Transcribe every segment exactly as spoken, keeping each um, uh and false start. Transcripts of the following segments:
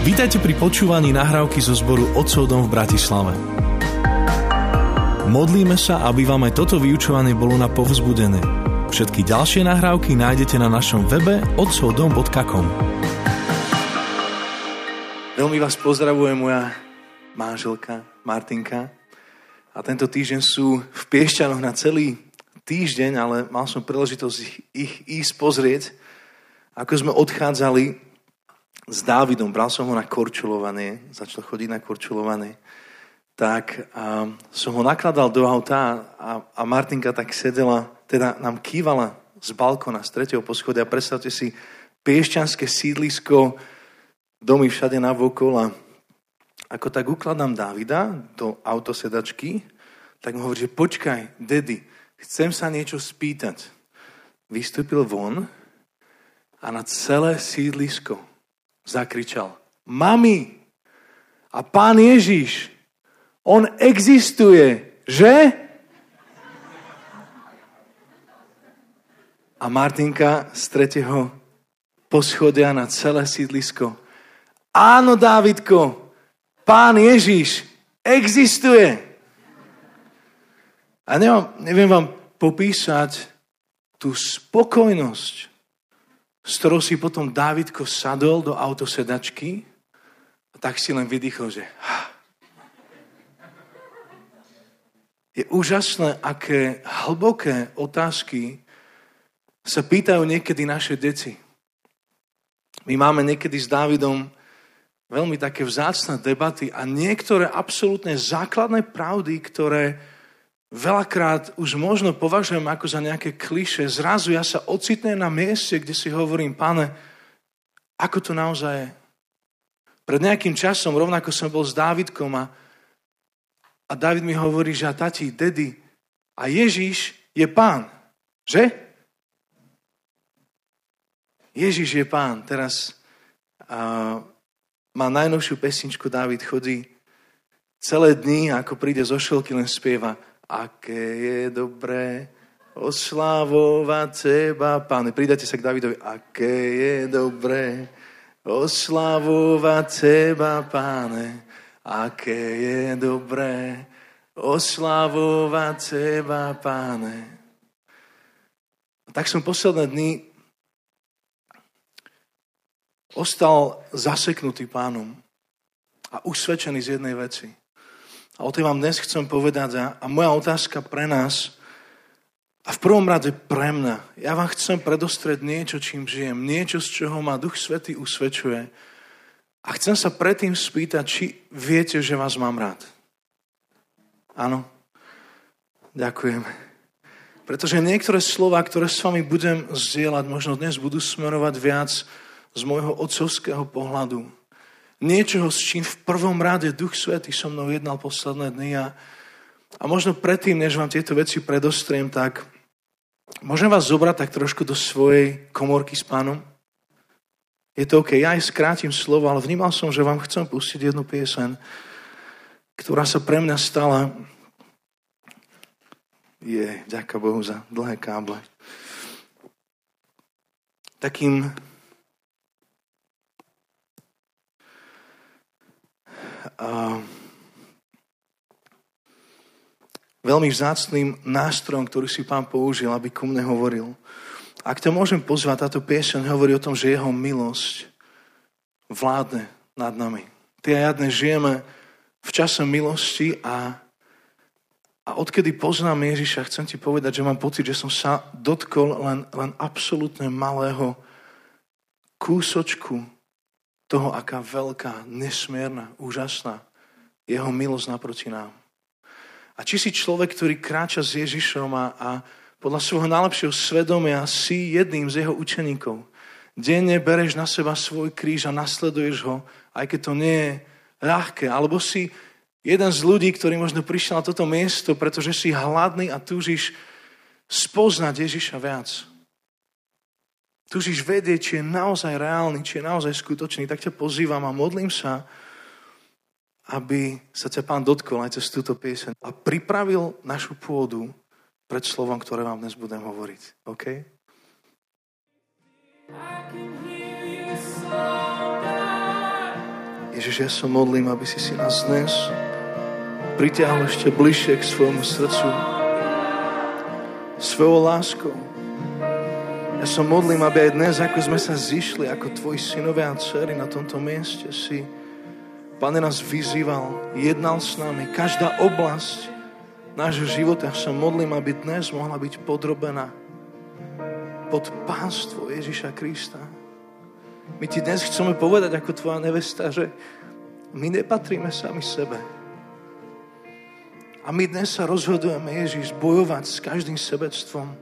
Vítajte pri počúvaní nahrávky zo zboru Otcov dom v Bratislave. Modlíme sa, aby vám aj toto vyučovanie bolo na povzbudenie. Všetky ďalšie nahrávky nájdete na našom webe otcov dom bodka com. Veľmi vás pozdravuje moja manželka Martinka. A tento týždeň sú v Piešťanoch na celý týždeň, ale mal som príležitosť ich, ich ísť pozrieť. Ako sme odchádzali s Dávidom, bral som ho na korčulovanie, začal chodiť na korčulovanie, tak a, som ho nakladal do auta a, a Martinka tak sedela, teda nám kývala z balkona, z tretieho poschodia. Predstavte si piešťanské sídlisko, domy všade navokol a ako tak ukladám Dávida do autosedačky, tak mu hovorí, že počkaj, daddy, chcem sa niečo spýtať. Vystúpil von a na celé sídlisko zakričal, mami a pán Ježiš, on existuje, že? A Martinka z tretieho poschodia na celé sídlisko, áno, Dávidko, pán Ježiš existuje. A neviem, neviem vám popísať tú spokojnosť, s ktorou si potom Dávidko sadol do autosedačky a tak si len vydýchol, že je úžasné, aké hlboké otázky sa pýtajú niekedy naše deti. My máme niekedy s Dávidom veľmi také vzácne debaty a niektoré absolútne základné pravdy, ktoré veľakrát už možno považujem ako za nejaké klišé. Zrazu ja sa ocitnem na mieste, kde si hovorím, Pane, ako to naozaj je? Pred nejakým časom rovnako som bol s Dávidkom a, a Dávid mi hovorí, že a tati, daddy, a Ježiš je pán, že? Ježiš je pán. Teraz a, má najnovšiu pesničku, Dávid chodí celé dni, ako príde zo školky, len spieva, aké je dobré oslávovať teba, Páne. Pridajte sa k Dávidovi. Aké je dobré oslávovať teba, Páne. Aké je dobré oslávovať teba, Páne. A tak som posledné dni ostal zaseknutý Pánom a usvedčený z jednej veci. A o tej vám dnes chcem povedať a, a moja otázka pre nás a v prvom rade pre mňa. Ja vám chcem predostrieť niečo, čím žijem, niečo, z čoho ma Duch Svätý usvedčuje. A chcem sa predtým spýtať, či viete, že vás mám rád. Áno? Ďakujem. Pretože niektoré slová, ktoré s vami budem zdieľať, možno dnes budú smerovať viac z môjho otcovského pohľadu. Niečoho, s čím v prvom rade Duch Svätý so mnou jednal posledné dny a, a možno predtým, než vám tieto veci predostriem, tak môžem vás zobrať tak trošku do svojej komórky s Pánom? Je to OK, ja aj skrátim slovo, ale vnímal som, že vám chcem pustiť jednu pieseň, ktorá sa pre mňa stala, je, ďaká Bohu za dlhé káble, takým a veľmi vzácným nástrojom, ktorý si Pán použil, aby ku mne hovoril. Ak ťa môžem pozvať, táto pieseň hovorí o tom, že jeho milosť vládne nad nami. Ty a ja dnes žijeme v čase milosti a, a odkedy poznám Ježiša, chcem ti povedať, že mám pocit, že som sa dotkol len, len absolútne malého kúsočku toho, aká veľká, nesmierna, úžasná jeho milosť naproti nám. A či si človek, ktorý kráča s Ježišom a, a podľa svojho najlepšieho svedomia si jedným z jeho učeníkov. Denne bereš na seba svoj kríž a nasleduješ ho, aj keď to nie je ľahké. Alebo si jeden z ľudí, ktorý možno prišiel na toto miesto, pretože si hladný a túžiš spoznať Ježiša viac. Túžiš vedieť, či je naozaj reálny, či je naozaj skutočný, tak ťa pozývam a modlím sa, aby sa ťa Pán dotkol aj cez túto pieseň a pripravil našu pôdu pred slovom, ktoré vám dnes budem hovoriť. OK? Ježiš, ja sa modlím, aby si si nás dnes pritiahol ešte bližšie k svojmu srdcu svojou láskou. Ja sa modlím, aby aj dnes, ako sme sa zišli, ako tvoji synovia a dcery na tomto mieste, si, Pane, nás vyzýval, jednal s nami. Každá oblasť nášho života, ja sa modlím, aby dnes mohla byť podrobená pod pánstvo Ježiša Krista. My ti dnes chceme povedať, ako tvoja nevesta, že my nepatríme sami sebe. A my dnes sa rozhodujeme, Ježiš, bojovať s každým sebectvom.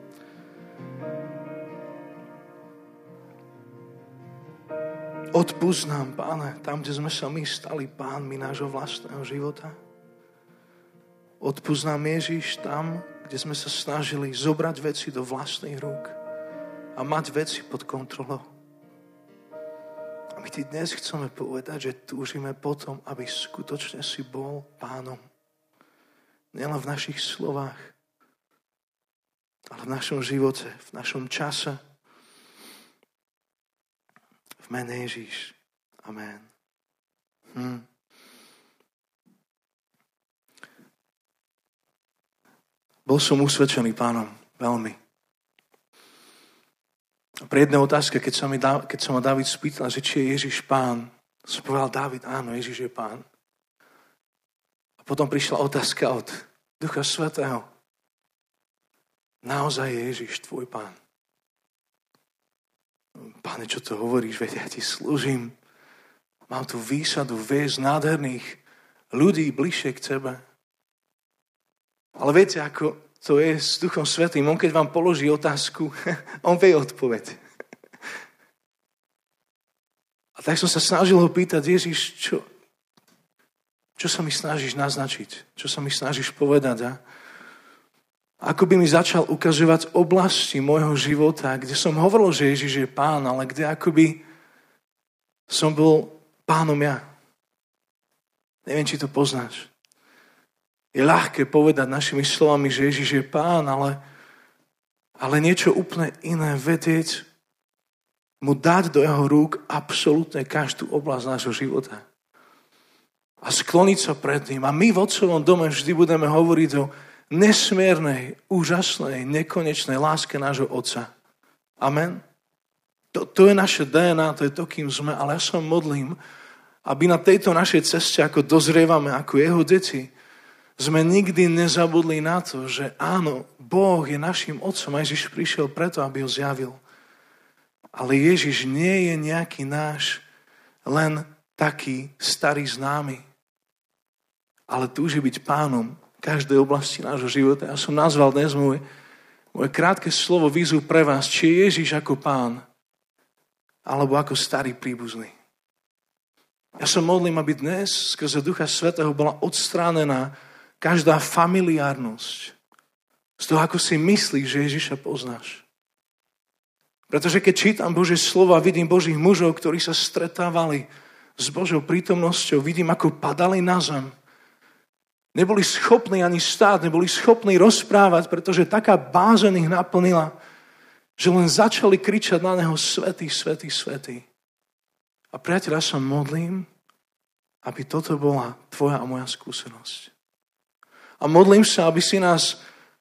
Odpusť nám, Páne, tam, kde sme sa my stali pánmi nášho vlastného života. Odpusť nám, Ježiš, tam, kde sme sa snažili zobrať veci do vlastných rúk a mať veci pod kontrolou. A my ti dnes chceme povedať, že túžime potom, aby skutočne si bol pánom. Nielen v našich slovách, ale v našom živote, v našom čase. V mene Ježíš. Amen. Hm. Bol som usvedčený pánom. Veľmi. A pri jednej otázke, keď sa, mi, keď sa ma Dávid spýtal, že či je Ježíš pán, som povedal, Dávid, áno, Ježíš je pán. A potom prišla otázka od Ducha Svätého. Naozaj je Ježíš tvoj pán? Páne, čo to hovoríš? Veď ja ti slúžim. Mám tu výsadu viesť nádherných ľudí bližšie k tebe. Ale viete, ako to je s Duchom Svätým? On keď vám položí otázku, on vie odpoveď. A tak som sa snažil ho pýtať, Ježiš, čo, čo sa mi snažíš naznačiť? Čo sa mi snažíš povedať? A ako by mi začal ukazovať oblasti môjho života, kde som hovoril, že Ježiš je pán, ale kde akoby som bol pánom ja. Neviem, či to poznáš. Je ľahké povedať našimi slovami, že Ježiš je pán, ale, ale niečo úplne iné vedieť, mu dať do jeho rúk absolútne každú oblasť nášho života. A skloniť sa pred ním. A my v Otcovom dome vždy budeme hovoriť o nesmiernej, úžasnej, nekonečnej láske nášho Otca. Amen. To, to je naše dé en á, to je to, kým sme, ale ja sa modlím, aby na tejto našej ceste, ako dozrievame, ako jeho deti, sme nikdy nezabudli na to, že áno, Boh je našim Otcom a Ježiš prišiel preto, aby ho zjavil. Ale Ježiš nie je nejaký náš len taký starý známy, ale túži byť pánom každej oblasti nášho života. Ja som nazval dnes môj, moje krátke slovo výzvu pre vás, či je Ježiš ako pán, alebo ako starý príbuzný. Ja sa modlím, aby dnes skrze Ducha Svätého bola odstránená každá familiárnosť z toho, ako si myslíš, že Ježiša poznáš. Pretože keď čítam Božie slovo a vidím Božích mužov, ktorí sa stretávali s Božou prítomnosťou, vidím, ako padali na zem. Neboli schopní ani stáť, neboli schopní rozprávať, pretože taká bázeň ich naplnila, že len začali kričať na neho svätý, svätý, svätý. A priateľ, ja sa modlím, aby toto bola tvoja a moja skúsenosť. A modlím sa, aby si nás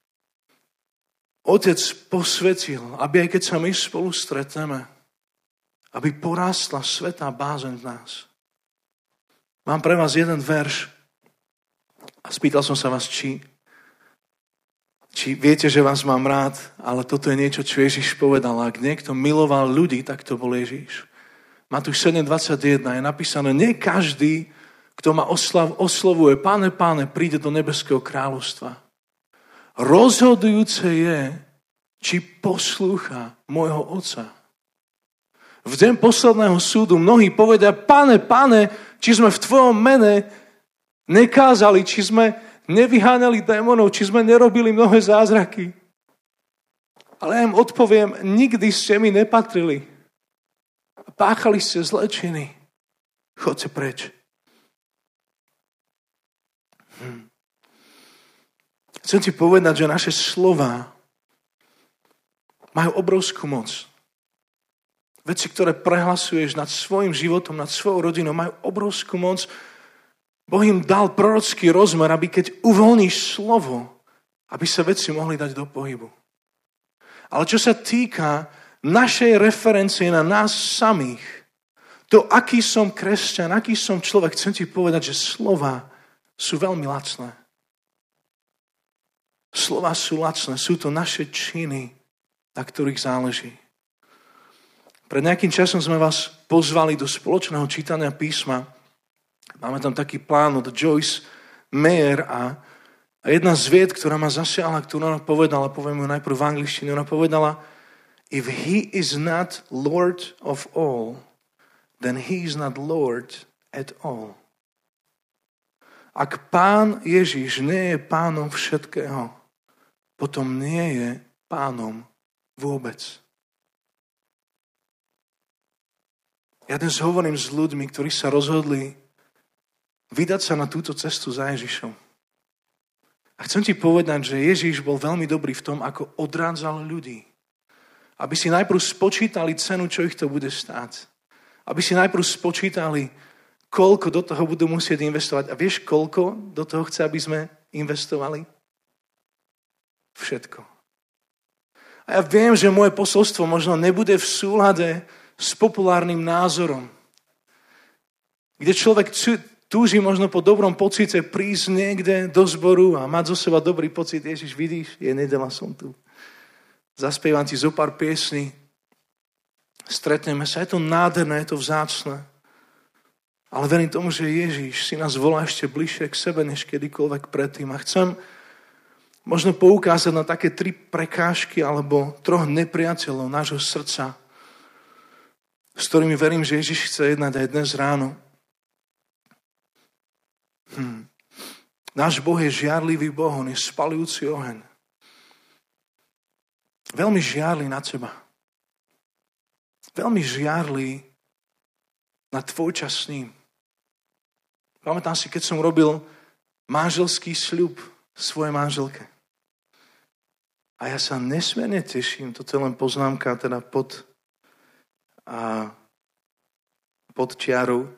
Otec posvetil, aby aj keď sa my spolu stretneme, aby porástla svätá bázeň v nás. Mám pre vás jeden verš a spýtal som sa vás, či, či viete, že vás mám rád, ale toto je niečo, čo Ježiš povedal. Ak niekto miloval ľudí, tak to bol Ježiš. Matúš sedem dvadsaťjeden je napísané, nie každý, kto ma oslav, oslovuje, Páne, Páne, príde do nebeského kráľovstva. Rozhodujúce je, či poslúcha môjho Otca. V deň posledného súdu mnohí povedia, Pane, Pane, či sme v tvojom mene nekázali, či sme nevyháňali démonov, či sme nerobili mnohé zázraky. Ale ja im odpoviem, nikdy ste mi nepatrili. Páchali ste zlé činy. Chodte preč. Hm. Chcem ti povedať, že naše slová majú obrovskú moc. veci, ktoré prehlasuješ nad svojim životom, nad svojou rodinou, majú obrovskú moc. Boh im dal prorocký rozmer, aby keď uvoľníš slovo, aby sa veci mohli dať do pohybu. Ale čo sa týka našej referencie na nás samých, to, aký som kresťan, aký som človek, chcem ti povedať, že slova sú veľmi lacné. Slova sú lacné, sú to naše činy, na ktorých záleží. Pred nejakým časom sme vás pozvali do spoločného čítania písma. Máme tam taký plán od Joyce Meyer a, a jedna z vied, ktorá ma zasiahla, ktorú ona povedala, poviem ju najprv v angličtine, ona povedala, if he is not Lord of all, then he is not Lord at all. Ak Pán Ježiš nie je pánom všetkého, potom nie je pánom vôbec. Ja dnes hovorím s ľuďmi, ktorí sa rozhodli vydať sa na túto cestu za Ježišom. A chcem ti povedať, že Ježiš bol veľmi dobrý v tom, ako odrádzal ľudí. Aby si najprv spočítali cenu, čo ich to bude stáť. Aby si najprv spočítali, koľko do toho budú musieť investovať. A vieš, koľko do toho chce, aby sme investovali? Všetko. A ja viem, že moje posolstvo možno nebude v súlade s populárnym názorom. Kde človek túži možno po dobrom pocite prísť niekde do zboru a mať zo seba dobrý pocit. Ježiš, vidíš, je nedeľa, som tu. Zaspievam ti zo pár piesní. Stretneme sa. Je to nádherné, je to vzácne. Ale verím tomu, že Ježiš si nás volá ešte bližšie k sebe, než kedykoľvek predtým. A chcem možno poukázať na také tri prekážky alebo troch nepriateľov nášho srdca, s ktorými verím, že Ježiš chce jednať aj dnes ráno. Hm. Náš Boh je žiarlivý Boh, on je spalujúci oheň. Veľmi žiarlí na teba. Veľmi žiarlí na tvoj čas s ním. Pamätám si, keď som robil manželský sľub svojej manželke. A ja sa nesmierne teším, toto je len poznámka teda pod, a, pod čiarou.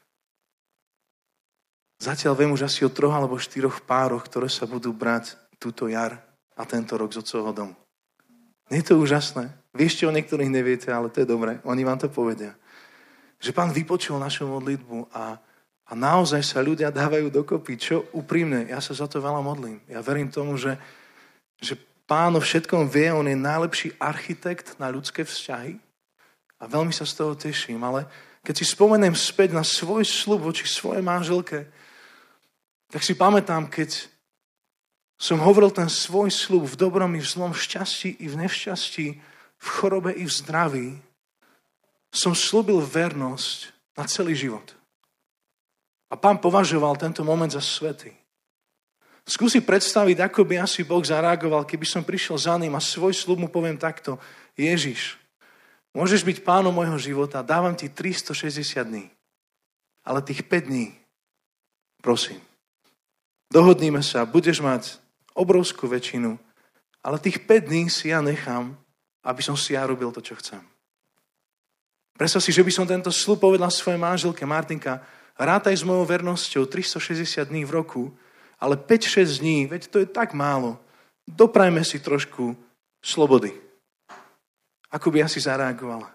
Zatiaľ viem už asi o troch alebo štyroch pároch, ktoré sa budú brať túto jar a tento rok z otcovho domu. Nie je to úžasné? Vieš, čo o niektorých neviete, ale to je dobré. Oni vám to povedia. Že Pán vypočul našu modlitbu a, a naozaj sa ľudia dávajú dokopy. Čo úprimne, ja sa za to veľa modlím. Ja verím tomu, že, že Pán o všetkom vie, on je najlepší architekt na ľudské vzťahy a veľmi sa z toho teším. Ale keď si spomeniem späť na svoj sľub voči svojej manželke, tak si pamätám, keď som hovoril ten svoj sľub v dobrom i v zlom, v šťastí i v nešťastí, v chorobe i v zdraví, som slúbil vernosť na celý život. A Pán považoval tento moment za svätý. Skúsi predstaviť, ako by asi Boh zareagoval, keby som prišiel za ním a svoj sľub mu poviem takto. Ježiš, môžeš byť pánom môjho života, dávam ti tristošesťdesiat dní. Ale tých päť dní, prosím, dohodníme sa, budeš mať obrovskú väčšinu, ale tých päť dní si ja nechám, aby som si ja robil to, čo chcem. Predstav si, že by som tento sľub povedal svojej manželke Martinka, rátaj s mojou vernosťou tristošesťdesiat dní v roku, ale päť šesť dní, veď to je tak málo. Doprajme si trošku slobody. Ako by asi zareagovala?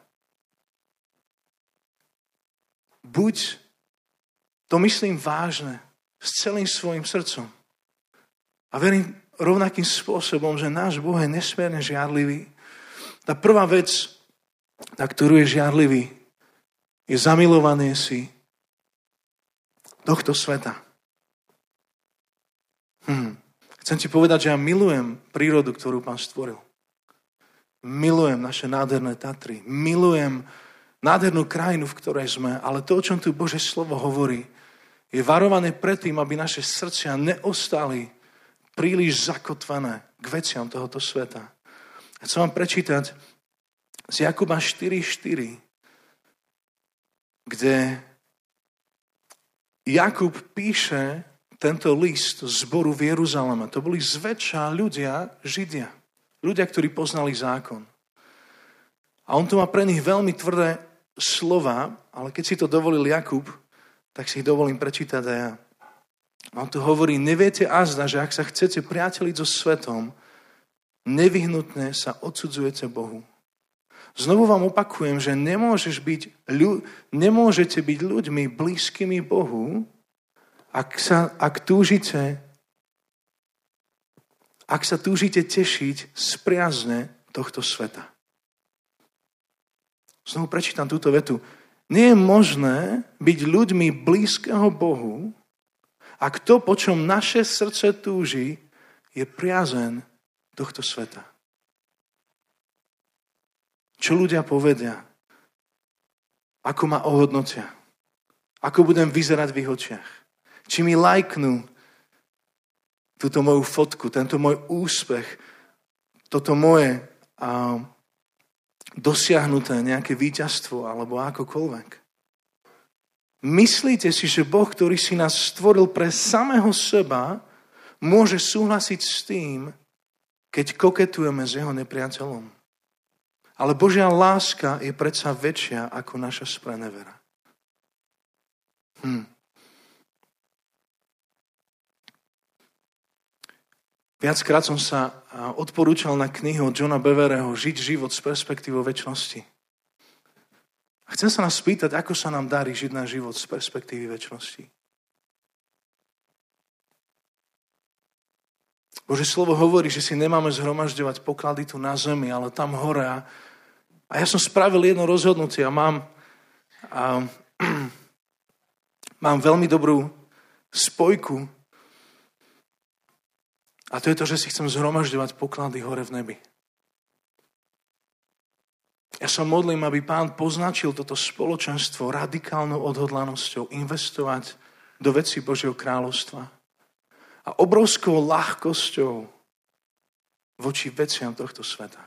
Buď to myslím vážne, s celým svojim srdcom. A verím rovnakým spôsobom, že náš Boh je nesmierne žiarlivý. Tá prvá vec, na ktorú je žiarlivý, je zamilovanie si tohto sveta. Hm. Chcem ti povedať, že ja milujem prírodu, ktorú Pán stvoril. Milujem naše nádherné Tatry. Milujem nádhernú krajinu, v ktorej sme. Ale to, o čom tu Božie slovo hovorí, je varované predtým, aby naše srdcia neostali príliš zakotvené k veciam tohoto sveta. Chcem vám prečítať z Jakuba štyri štyri, kde Jakub píše tento list zboru v Jeruzaleme. To boli zväčša ľudia, Židia. Ľudia, ktorí poznali zákon. A A on tu má pre nich veľmi tvrdé slova, ale keď si to dovolil Jakub, tak si ich dovolím prečítať aj ja. A on tu hovorí, neviete azda, že ak sa chcete priateliť so svetom, nevyhnutne sa odsudzujete Bohu. Znovu vám opakujem, že nemôžeš byť, nemôžete byť ľuďmi blízkymi Bohu, ak sa, ak túžite, ak sa túžite tešiť z priazne tohto sveta. Znovu prečítam túto vetu. Nie je možné byť ľuďmi blízkeho Bohu, ak to, po čom naše srdce túži, je priazeň tohto sveta. Čo ľudia povedia? Ako ma ohodnotia? Ako budem vyzerať v ich očiach? Či mi lajknú túto moju fotku, tento môj úspech, toto moje a, dosiahnuté nejaké víťazstvo alebo akokoľvek. Myslíte si, že Boh, ktorý si nás stvoril pre samého seba, môže súhlasiť s tým, keď koketujeme s jeho nepriateľom? Ale Božia láska je predsa väčšia ako naša sprenevera. Hm. Viackrát som sa odporúčal na knihu Johna Bevereho Žiť život s perspektívou večnosti. A chcem sa nás spýtať, ako sa nám darí žiť náš život z perspektívy večnosti. Božie slovo hovorí, že si nemáme zhromažďovať poklady tu na zemi, ale tam hore. A, a ja som spravil jedno rozhodnutie a mám, a, mám veľmi dobrú spojku. A to je to, že si chcem zhromažďovať poklady hore v nebi. Ja sa modlím, aby Pán poznačil toto spoločenstvo radikálnou odhodlanosťou investovať do vecí Božieho kráľovstva a obrovskou ľahkosťou voči veciam tohto sveta.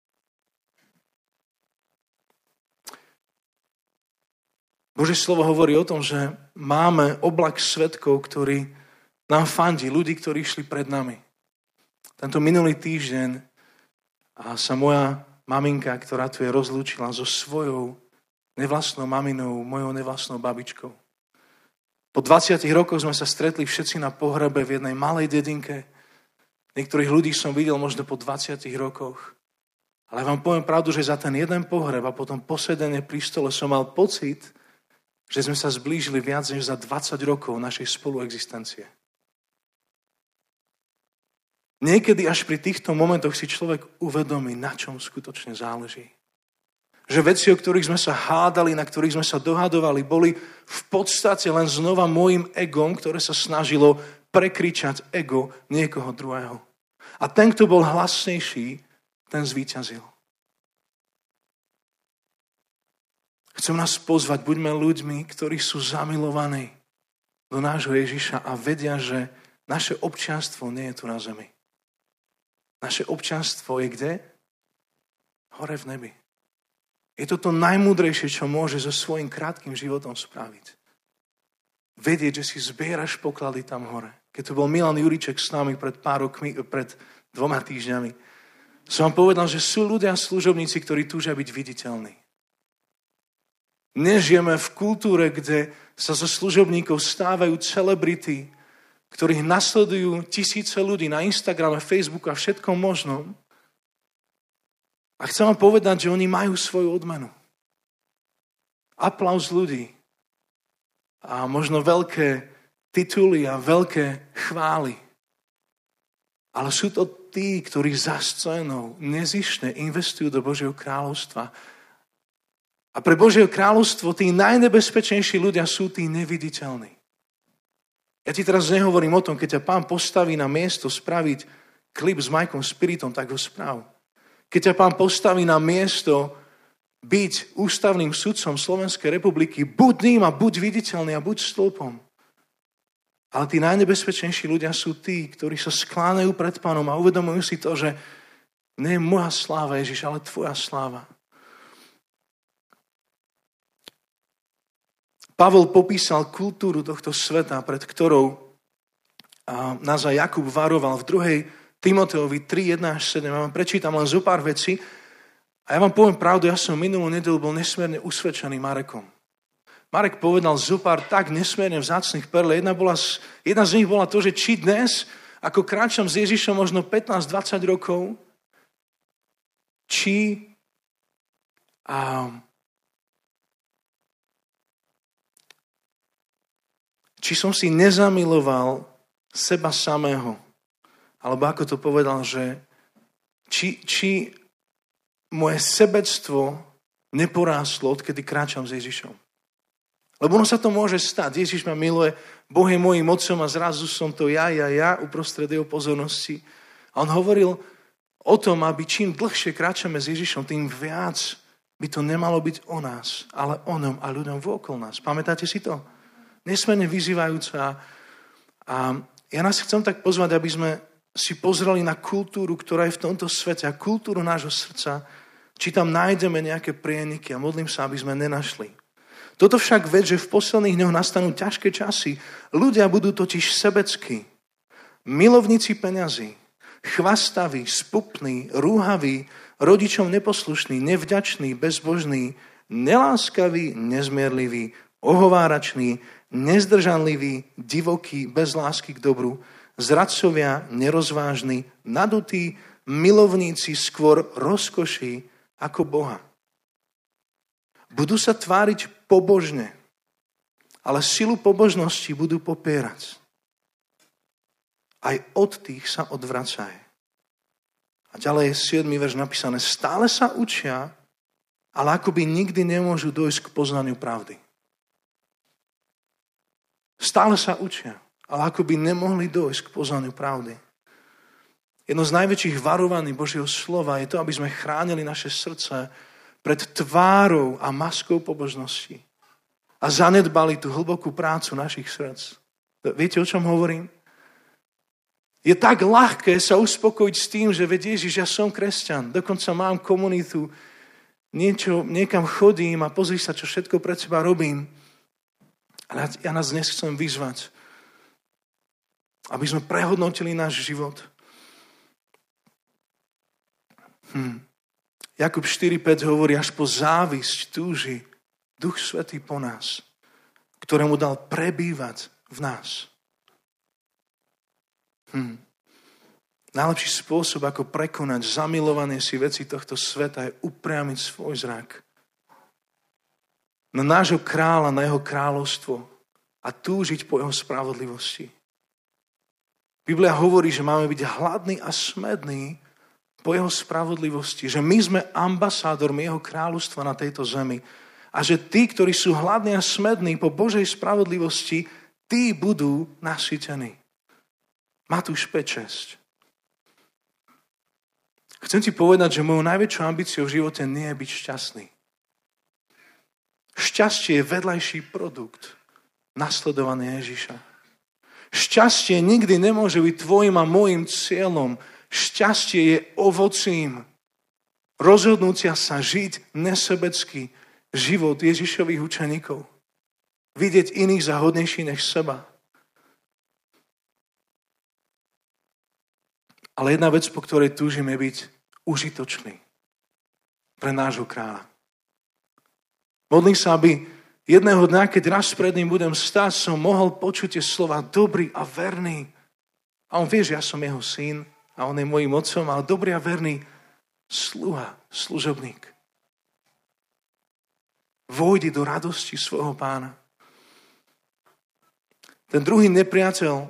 Božie slovo hovorí o tom, že máme oblak svedkov, ktorí nám fandí, ľudí, ktorí išli pred nami. Tento minulý týždeň a sa moja maminka, ktorá tu je, rozlúčila so svojou nevlastnou maminou, mojou nevlastnou babičkou. Po dvadsiatich rokoch sme sa stretli všetci na pohrebe v jednej malej dedinke. Niektorých ľudí som videl možno po dvadsiatich rokoch. Ale vám poviem pravdu, že za ten jeden pohreb a potom posedenie pri stole som mal pocit, že sme sa zblížili viac než za dvadsať rokov našej spoluexistencie. Niekedy až pri týchto momentoch si človek uvedomí, na čom skutočne záleží. Že veci, o ktorých sme sa hádali, na ktorých sme sa dohadovali, boli v podstate len znova môjim egom, ktoré sa snažilo prekričať ego niekoho druhého. A ten, kto bol hlasnejší, ten zvíťazil. Chcem nás pozvať, buďme ľuďmi, ktorí sú zamilovaní do nášho Ježiša a vedia, že naše občianstvo nie je tu na zemi. Naše občianstvo je kde? Hore v nebi. Je to to najmúdrejšie, čo môže so svojím krátkym životom spraviť. Vedieť, že si zbieraš poklady tam hore. Keď tu bol Milan Juriček s nami pred pár rokmi, pred dvoma týždňami, som vám povedal, že sú ľudia služobníci, ktorí túžia byť viditeľní. Nežijeme v kultúre, kde sa zo služobníkov stávajú celebrity, ktorých nasledujú tisíce ľudí na Instagrame, Facebooku a všetkom možnom. A chcem vám povedať, že oni majú svoju odmenu. Aplauz ľudí a možno veľké tituly a veľké chvály. Ale sú to tí, ktorí za scénou nezištne investujú do Božieho kráľovstva. A pre Božieho kráľovstvo tí najnebezpečnejší ľudia sú tí neviditeľní. Ja ti teraz nehovorím o tom, keď ťa Pán postaví na miesto spraviť klip s Majkom Spiritom, tak ho správ. Keď ťa Pán postaví na miesto byť ústavným sudcom Slovenskej republiky, buď ním a buď viditeľný a buď stĺpom. Ale tí najnebezpečnejší ľudia sú tí, ktorí sa skláňajú pred Pánom a uvedomujú si to, že nie je moja sláva, Ježiš, ale tvoja sláva. Pavol popísal kultúru tohto sveta, pred ktorou nás aj Jakub varoval v druhej Timoteovi tri, jeden až sedem. Ja vám prečítam len zo pár vecí A ja vám poviem pravdu, ja som minulú nedeľu bol nesmierne usvedčený Marekom. Marek povedal zo pár tak nesmierne vzácnych perl. Jedna, bola, jedna z nich bola to, že či dnes, ako kráčam s Ježišom možno pätnásť dvadsať rokov, či a, či som si nezamiloval seba samého. Alebo ako to povedal, že či, či moje sebectvo neporáslo, odkedy kráčam s Ježišom. Lebo ono sa to môže stať. Ježiš ma miluje, Boh je mojím otcom a zrazu som to ja, ja, ja uprostred jeho pozornosti. A on hovoril o tom, aby čím dlhšie kráčame s Ježišom, tým viac by to nemalo byť o nás, ale o ňom a ľuďom vôkol nás. Pamätáte si to? Nesmierne vyzývajúce. A, a ja nás chcem tak pozvať, aby sme si pozreli na kultúru, ktorá je v tomto svete a kultúru nášho srdca, či tam nájdeme nejaké prieniky a modlím sa, aby sme nenašli. Toto však ved, že v posledných dňoch nastanú ťažké časy. Ľudia budú totiž sebeckí, milovníci peňazí, chvastaví, spupní, rúhaví, rodičom neposlušní, nevďační, bezbožní, neláskaví, nezmierliví, ohovárační, nezdržanliví, divokí, bez lásky k dobru, zradcovia, nerozvážni, nadutí, milovníci skôr rozkoší ako Boha. Budú sa tváriť pobožne, ale silu pobožnosti budú popierať. Aj od tých sa odvracaj. A ďalej je siedmy verš napísané, stále sa učia, ale akoby nikdy nemôžu dojsť k poznaniu pravdy. Stále sa učia, ale akoby nemohli dojsť k poznaniu pravdy. Jedno z najväčších varovaní Božieho slova je to, aby sme chránili naše srdce pred tvárou a maskou pobožnosti a zanedbali tú hlbokú prácu našich srdc. Viete, o čom hovorím? Je tak ľahké sa uspokojiť s tým, že veď Ježiš, ja som kresťan, dokonca mám komunitu, niečo, niekam chodím a pozri sa, čo všetko pre teba robím. Ale ja nás dnes chcem vyzvať, aby sme prehodnotili náš život. Hm. Jakub štyri päť hovorí, až po závisť túži Duch Svätý po nás, ktorému dal prebývať v nás. Hm. Najlepší spôsob, ako prekonať zamilovanie si veci tohto sveta, je upriamiť svoj zrak na nášho kráľa, na jeho kráľovstvo a túžiť po jeho spravodlivosti. Biblia hovorí, že máme byť hladní a smední po jeho spravodlivosti, že my sme ambasádormi jeho kráľovstva na tejto zemi a že tí, ktorí sú hladní a smední po Božej spravodlivosti, tí budú nasytení. Matúš päť šesť. Chcem ti povedať, že mojou najväčšou ambíciou v živote nie je byť šťastný. Šťastie je vedľajší produkt nasledovania Ježiša. Šťastie nikdy nemôže byť tvojim a môjim cieľom. Šťastie je ovocím rozhodnúcia sa žiť nesebecký život Ježišových učeníkov. Vidieť iných za hodnejší než seba. Ale jedna vec, po ktorej túžime byť užitočný pre nášho kráľa. Modlím sa, aby jedného dňa, keď raz pred ním budem stáť, som mohol počuť tie slova dobrý a verný. A on vie, že ja som jeho syn a on je mojím otcom, ale dobrý a verný sluha, služobník. Vojdi do radosti svojho pána. Ten druhý nepriateľ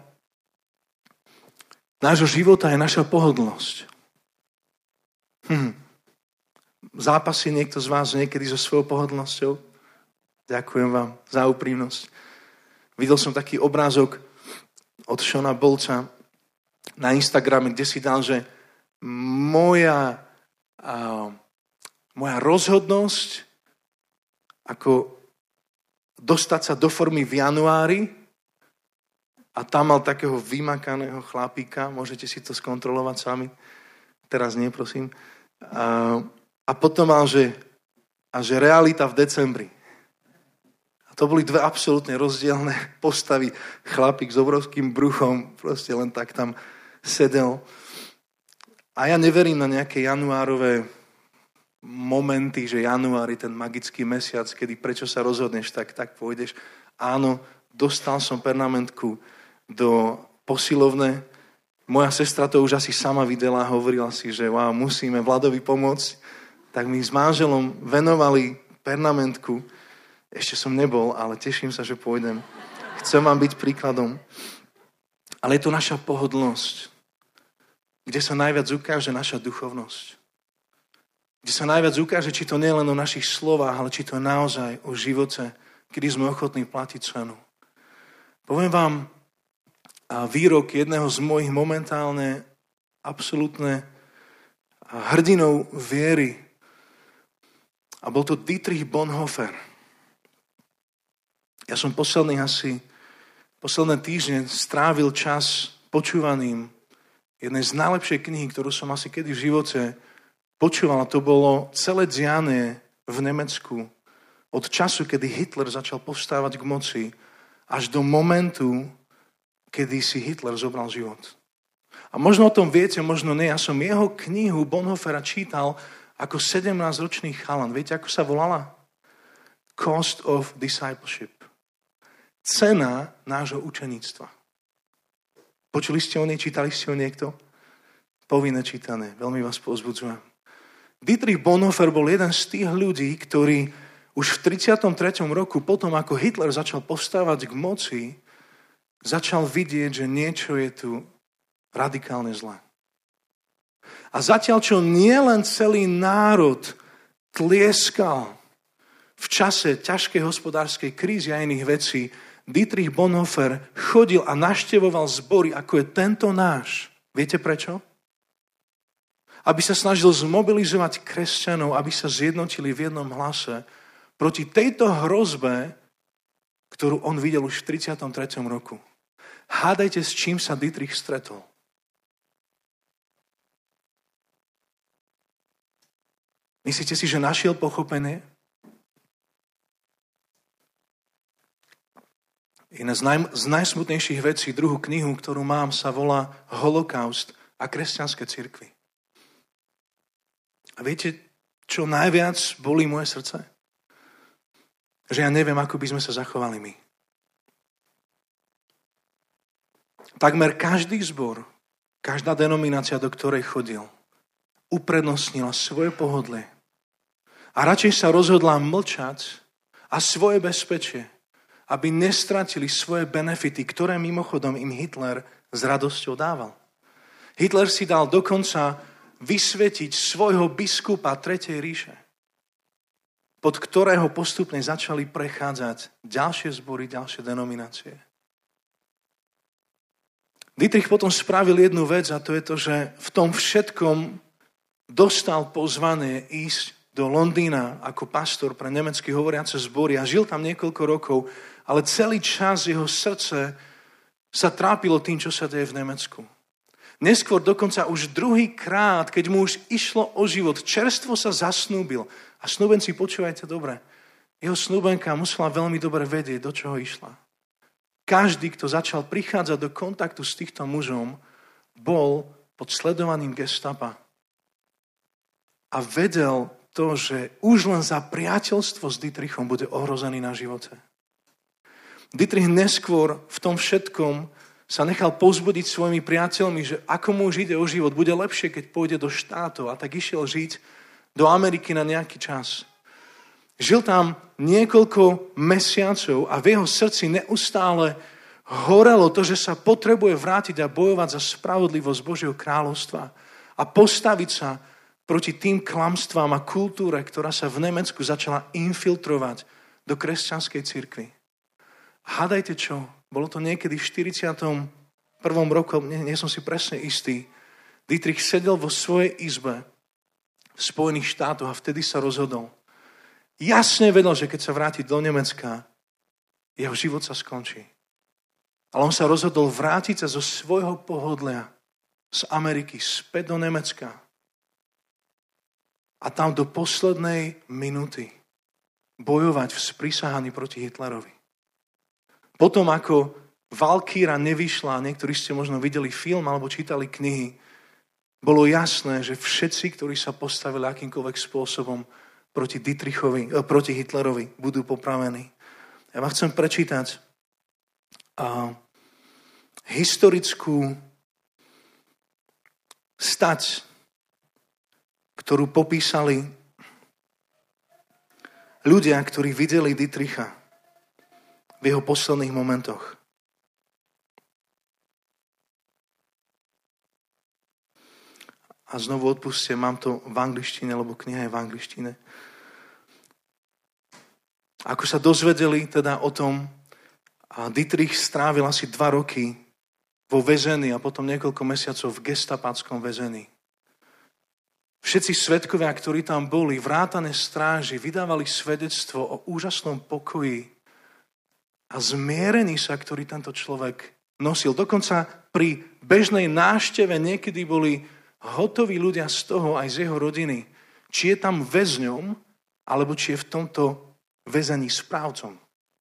nášho života je naša pohodlnosť. Hm. Zápasí niekto z vás niekedy so svojou pohodlnosťou? Ďakujem vám za úprimnosť. Videl som taký obrázok od Shona Bolca na Instagrame, kde si dal, že moja, a, moja rozhodnosť ako dostať sa do formy v januári a tam mal takého vymakaného chlapíka, môžete si to skontrolovať sami, teraz nie, prosím. A, a potom mal, že, a že realita v decembri. A to boli dve absolútne rozdielne postavy. Chlapík s obrovským bruchom proste len tak tam sedel. A ja neverím na nejaké januárové momenty, že január je ten magický mesiac, kedy prečo sa rozhodneš, tak, tak pôjdeš. Áno, dostal som pernamentku do posilovne. Moja sestra to už asi sama videla a hovorila si, že wow, musíme Vladovi pomôcť. Tak mi s manželom venovali pernamentku. Ešte som nebol, ale teším sa, že pôjdem. Chcem vám byť príkladom. Ale je to naša pohodlnosť, kde sa najviac ukáže naša duchovnosť. Kde sa najviac ukáže, či to nie je len o našich slovách, ale či to je naozaj o živote, kedy sme ochotní platiť cenu. Poviem vám výrok jedného z mojich momentálne absolútne hrdinov viery. A bol to Dietrich Bonhoeffer. Ja som posledný asi posledné týždne strávil čas počúvaním jednej z najlepšej knihy, ktorú som asi kedy v živote počúval. To bolo celé dianie v Nemecku od času, kedy Hitler začal povstávať k moci, až do momentu, kedy si Hitler zobral život. A možno o tom viete, možno nie. Ja som jeho knihu Bonhoeffera čítal ako sedemnásťročný chalan. Viete, ako sa volala? Cost of Discipleship. Cena nášho učeníctva. Počuli ste o nej? Čítali ste o niekto? Povinné čítané. Veľmi vás povzbudzujem. Dietrich Bonhoeffer bol jeden z tých ľudí, ktorí už v tridsiatom treťom roku, potom ako Hitler začal povstávať k moci, začal vidieť, že niečo je tu radikálne zlé. A zatiaľ, čo nie len celý národ tlieskal v čase ťažkej hospodárskej krízy a iných vecí, Dietrich Bonhoeffer chodil a navštevoval zbory, ako je tento náš. Viete prečo? Aby sa snažil zmobilizovať kresťanov, aby sa zjednotili v jednom hlase proti tejto hrozbe, ktorú on videl už v tridsiatom treťom roku. Hádajte, s čím sa Dietrich stretol. Myslíte si, že našiel pochopenie? Jedna z, naj, z najsmutnejších vecí, druhú knihu, ktorú mám, sa volá Holokaust a kresťanské cirkvi. A viete, čo najviac bolí moje srdce? Že ja neviem, ako by sme sa zachovali my. Takmer každý zbor, každá denominácia, do ktorej chodil, uprednostnila svoje pohodlie a radšej sa rozhodla mlčať a svoje bezpečie, aby nestratili svoje benefity, ktoré mimochodom im Hitler s radosťou dával. Hitler si dal dokonca vysvetiť svojho biskupa Tretej ríše, pod ktorého postupne začali prechádzať ďalšie zbory, ďalšie denominácie. Dietrich potom spravil jednu vec, a to je to, že v tom všetkom dostal pozvanie ísť do Londýna ako pastor pre nemecky hovoriace zbory a žil tam niekoľko rokov, ale celý čas jeho srdce sa trápilo tým, čo sa deje v Nemecku. Neskôr dokonca už druhý krát, keď mu už išlo o život, čerstvo sa zasnúbil. A snúbenci, počúvajte dobre, jeho snúbenka musela veľmi dobre vedieť, do čoho išla. Každý, kto začal prichádzať do kontaktu s týchto mužom, bol pod sledovaním gestapa. A vedel to, že už len za priateľstvo s Dietrichom bude ohrozený na živote. Dietrich neskôr v tom všetkom sa nechal povzbudiť svojimi priateľmi, že ako mu už ide o život, bude lepšie, keď pôjde do štátov, a tak išiel žiť do Ameriky na nejaký čas. Žil tam niekoľko mesiacov a v jeho srdci neustále horelo to, že sa potrebuje vrátiť a bojovať za spravodlivosť Božieho kráľovstva a postaviť sa proti tým klamstvám a kultúre, ktorá sa v Nemecku začala infiltrovať do kresťanskej cirkvi. Hádajte čo? Bolo to niekedy v štyridsiatom prvom roku, nie, nie som si presne istý. Dietrich sedel vo svojej izbe v Spojených štátoch a vtedy sa rozhodol. Jasne vedel, že keď sa vráti do Nemecka, jeho život sa skončí. Ale on sa rozhodol vrátiť sa zo svojho pohodlia z Ameriky späť do Nemecka. A tam do poslednej minúty bojovať v sprísahaní proti Hitlerovi. Potom, ako Valkýra nevyšla, niektorí ste možno videli film alebo čítali knihy, bolo jasné, že všetci, ktorí sa postavili akýmkoľvek spôsobom proti Dietrichovi, eh, proti Hitlerovi, budú popravení. Ja vám chcem prečítať uh, historickú stať, ktorú popísali ľudia, ktorí videli Dietricha v jeho posledných momentoch. A znovu odpusťte, mám to v angličtine, lebo kniha je v angličtine. Ako sa dozvedeli teda o tom, a Dietrich strávil asi dva roky vo väzení a potom niekoľko mesiacov v gestapáckom väzení. Všetci svedkovia, ktorí tam boli, vrátane stráži, vydávali svedectvo o úžasnom pokoji a zmierení sa, ktorý tento človek nosil. Dokonca pri bežnej návšteve niekedy boli hotoví ľudia z toho, aj z jeho rodiny, či je tam väzňom, alebo či je v tomto väzení správcom.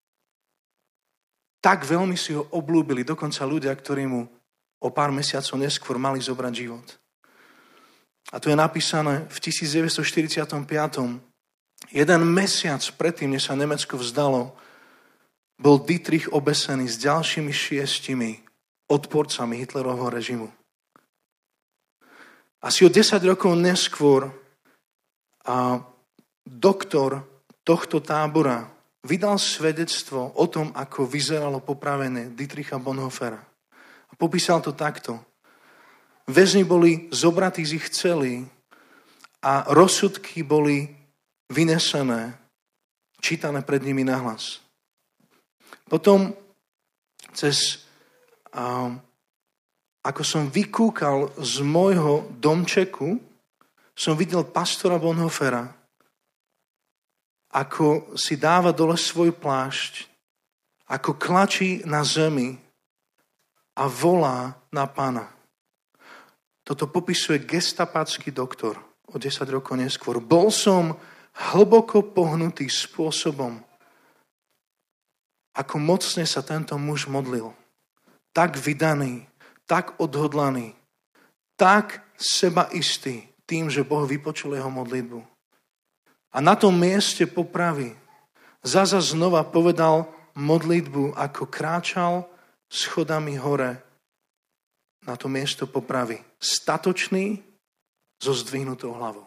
Tak veľmi si ho obľúbili, dokonca ľudia, ktorí mu o pár mesiacov neskôr mali zobrať život. A tu je napísané v devätnásťstoštyridsaťpäť. Jeden mesiac predtým, než sa Nemecko vzdalo, bol Dietrich obesený s ďalšími šiestimi odporcami Hitlerovho režimu. Asi o desať rokov neskôr a doktor tohto tábora vydal svedectvo o tom, ako vyzeralo popravenie Dietricha Bonhoeffera. A popísal to takto. Väzni boli zobratí z ich celí a rozsudky boli vynesené, čítané pred nimi nahlas. Potom cez, a, ako som vykúkal z môjho domčeku, som videl pastora Bonhoeffera, ako si dáva dole svoj plášť, ako klačí na zemi a volá na Pána. Toto popisuje gestapácky doktor o desať rokov neskôr. Bol som hlboko pohnutý spôsobom, ako mocne sa tento muž modlil. Tak vydaný, tak odhodlaný, tak sebaistý tým, že Boh vypočul jeho modlitbu. A na tom mieste popravy zaza znova povedal modlitbu, ako kráčal schodami hore na to miesto popravy. Statočný, so zdvihnutou hlavou.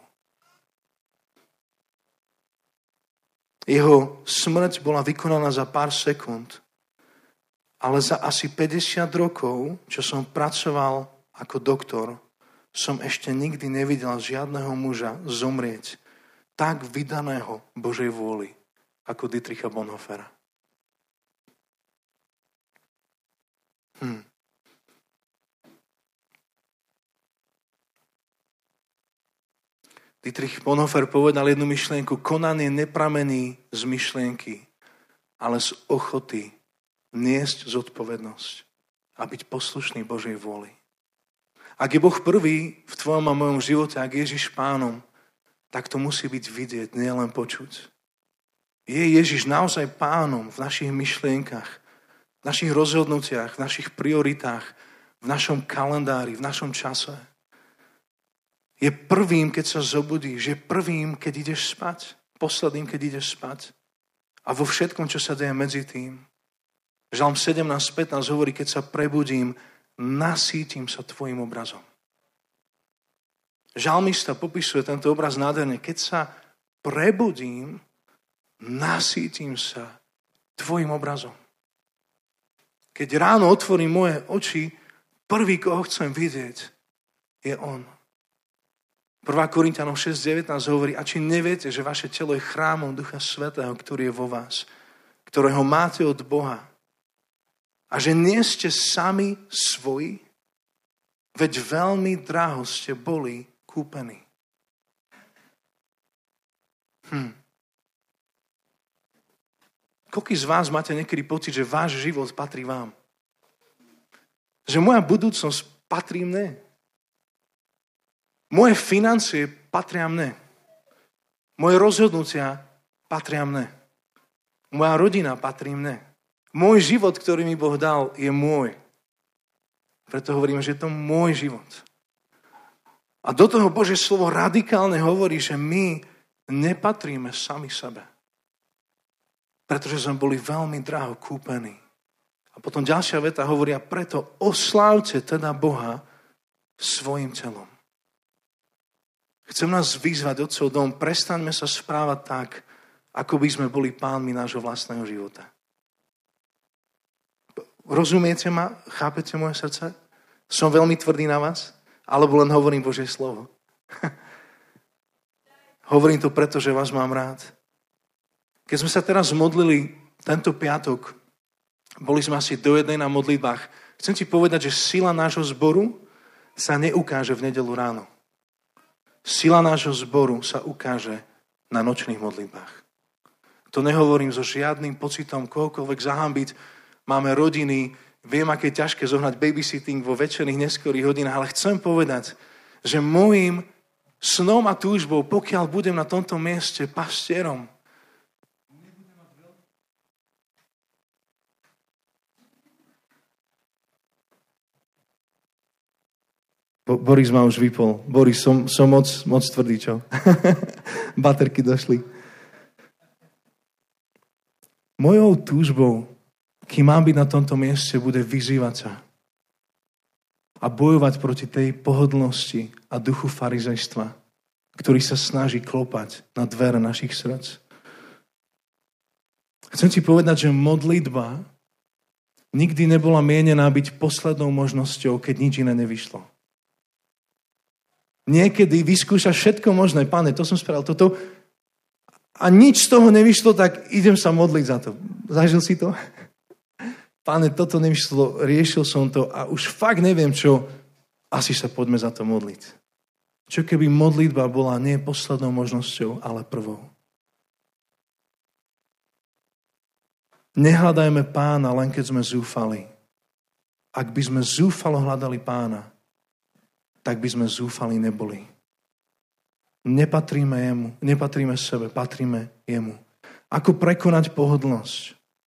Jeho smrť bola vykonaná za pár sekúnd, ale za asi päťdesiat rokov, čo som pracoval ako doktor, som ešte nikdy nevidel žiadneho muža zomrieť tak vydaného Božej vôli, ako Dietricha Bonhoeffera. Hm. Dietrich Bonhoeffer povedal jednu myšlienku: konanie nepramení z myšlienky, ale z ochoty niesť zodpovednosť a byť poslušný Božej vôli. Ak je Boh prvý v tvojom a mojom živote, ak Ježiš pánom, tak to musí byť vidieť, nielen počuť. Je Ježiš naozaj pánom v našich myšlienkach, v našich rozhodnutiach, v našich prioritách, v našom kalendári, v našom čase. Je prvým, keď sa zobudíš, je prvým, keď ideš spať, posledným, keď ideš spať. A vo všetkom, čo sa deje medzi tým. Žalm sedemnásť pätnásť hovorí, keď sa prebudím, nasítim sa tvojim obrazom. Žalmista popisuje tento obraz nádherne. Keď sa prebudím, nasítim sa tvojim obrazom. Keď ráno otvorím moje oči, prvý, koho chcem vidieť, je on. prvá Korinťanom šesť devätnásť hovorí: a či neviete, že vaše telo je chrámom Ducha Svätého, ktorý je vo vás, ktorého máte od Boha, a že nie ste sami svoji, veď veľmi draho ste boli kúpení. Hm. Koľký z vás máte niekedy pocit, že váš život patrí vám? Že moja budúcnosť patrí mne? Moje financie patria mne. Moje rozhodnutia patria mne. Moja rodina patrí mne. Môj život, ktorý mi Boh dal, je môj. Preto hovoríme, že je to môj život. A do toho Božie slovo radikálne hovorí, že my nepatríme sami sebe. Pretože sme boli veľmi draho kúpení. A potom ďalšia veta hovorí, a preto oslávte teda Boha svojim telom. Chcem nás vyzvať, Otcov dom, prestaňme sa správať tak, ako by sme boli pánmi nášho vlastného života. Rozumiete ma? Chápete moje srdce? Som veľmi tvrdý na vás? Alebo len hovorím Božie slovo? Hovorím to preto, že vás mám rád. Keď sme sa teraz modlili tento piatok, boli sme asi do jednej na modlitbách. Chcem ti povedať, že sila nášho zboru sa neukáže v nedeľu ráno. Sila nášho zboru sa ukáže na nočných modlitbách. To nehovorím so žiadnym pocitom kohokoľvek zahambiť. Máme rodiny, viem, aké je ťažké zohnať babysitting vo večerných neskorých hodinách, ale chcem povedať, že môjim snom a túžbou, pokiaľ budem na tomto mieste pastierom, Bo- Boris ma už vypol. Boris, som, som moc, moc tvrdý, čo? Baterky došli. Mojou túžbou, kým mám byť na tomto mieste, bude vyzývať sa a bojovať proti tej pohodlnosti a duchu farizejstva, ktorý sa snaží klopať na dvere našich srdc. Chcem ti povedať, že modlitba nikdy nebola mienená byť poslednou možnosťou, keď nič iné nevyšlo. Niekedy vyskúšaš všetko možné. Pane, to som spravil, toto. A nič z toho nevyšlo, tak idem sa modliť za to. Zažil si to? Pane, toto nevyšlo, riešil som to a už fakt neviem čo. Asi sa poďme za to modliť. Čo keby modlitba bola nie poslednou možnosťou, ale prvou. Nehľadajme Pána, len keď sme zúfali. Ak by sme zúfalo hľadali Pána, tak by sme zúfali neboli. Nepatríme jemu, nepatríme sebe, patríme jemu. Ako prekonať pohodlnosť?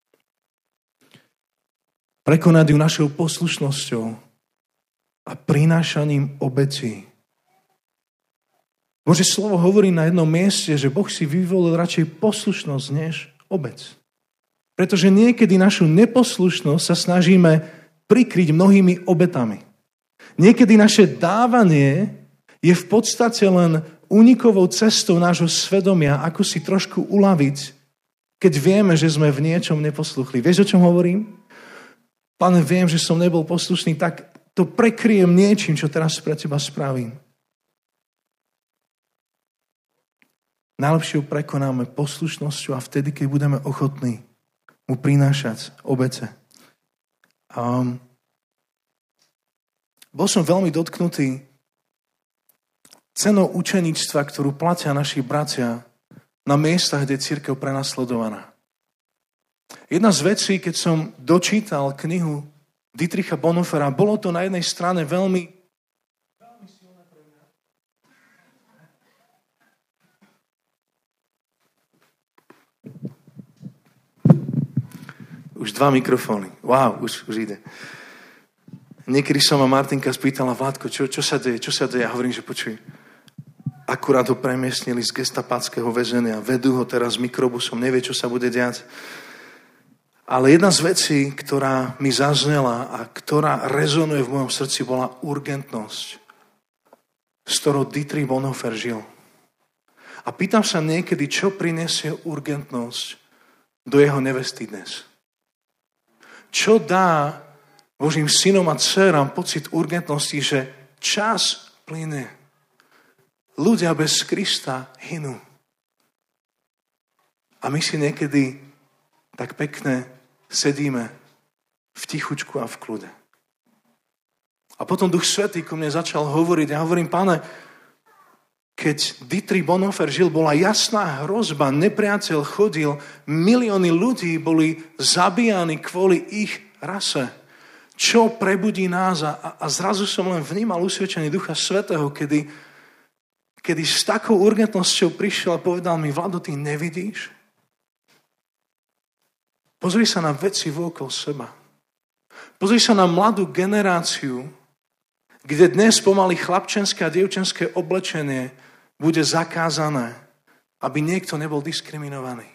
Prekonať ju našou poslušnosťou a prinášaním obetí. Božie slovo hovorí na jednom mieste, že Boh si vyvolil radšej poslušnosť než obec. Pretože niekedy našu neposlušnosť sa snažíme prikryť mnohými obetami. Niekedy naše dávanie je v podstate len únikovou cestou nášho svedomia, ako si trošku uľaviť, keď vieme, že sme v niečom neposluchli. Vieš, o čom hovorím? Pane, viem, že som nebol poslušný, tak to prekryjem niečím, čo teraz pre teba spravím. Najlepšie ju prekonáme poslušnosťou a vtedy, keď budeme ochotní mu prinášať obete. Um, bol som veľmi dotknutý cenou učeníctva, ktorú platia naši bratia na miestach, kde je cirkev prenasledovaná. Jedna z vecí, keď som dočítal knihu Dietricha Bonhoeffera, bolo to na jednej strane veľmi, veľmi silné pre mňa. Už dva mikrofóny. Wow, už, už ide. Niekedy som ma Martinka spýtala, Vládko, čo, čo sa deje, čo sa deje? Ja hovorím, že počuj, akurát ho premiestnili z gestapáckého väzenia, vedú ho teraz mikrobusom, nevie, čo sa bude diať. Ale jedna z vecí, ktorá mi zaznela a ktorá rezonuje v mojom srdci, bola urgentnosť, s ktorou Dietrich Bonhoeffer žil. A pýtam sa niekedy, čo prinesie urgentnosť do jeho nevesty dnes. Čo dá Božím synom a dcerám pocit urgentnosti, že čas plyne. Ľudia bez Krista hynú. A my si niekedy tak pekne sedíme v tichučku a v kľude. A potom Duch Svätý ku mne začal hovoriť. Ja hovorím, Pane, keď Dietrich Bonhoeffer žil, bola jasná hrozba, nepriateľ chodil, milióny ľudí boli zabíjani kvôli ich rase. Čo prebudí nás? A, a zrazu som len vnímal usvedčenie Ducha Svätého, kedy, kedy s takou urgentnosťou prišiel a povedal mi, Vlado, ty nevidíš? Pozri sa na veci vôkol seba. Pozri sa na mladú generáciu kde dnes pomaly chlapčenské a dievčenské oblečenie bude zakázané, aby niekto nebol diskriminovaný.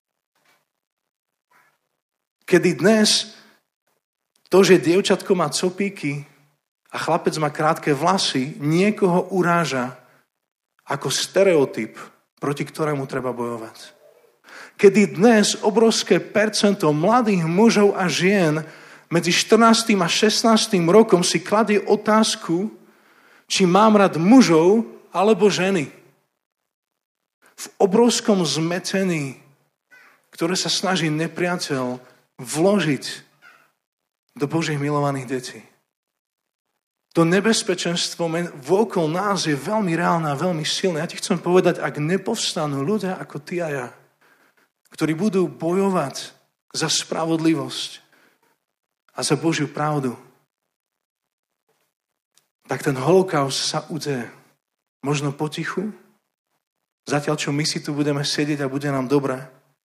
Kedy dnes to, že dievčatko má copíky a chlapec má krátke vlasy, niekoho uráža ako stereotyp, proti ktorému treba bojovať. Kedy dnes obrovské percento mladých mužov a žien medzi štrnástym a šestnástym rokom si kladie otázku, či mám rád mužov alebo ženy. V obrovskom zmetení, ktoré sa snaží nepriateľ vložiť do Božích milovaných detí. To nebezpečenstvo vôkol nás je veľmi reálne a veľmi silné. Ja ti chcem povedať, ak nepovstanú ľudia ako ty a ja, ktorí budú bojovať za spravodlivosť a za Božiu pravdu, tak ten holokaust sa udeje. Možno potichu, zatiaľ čo my si tu budeme sedieť a bude nám dobré.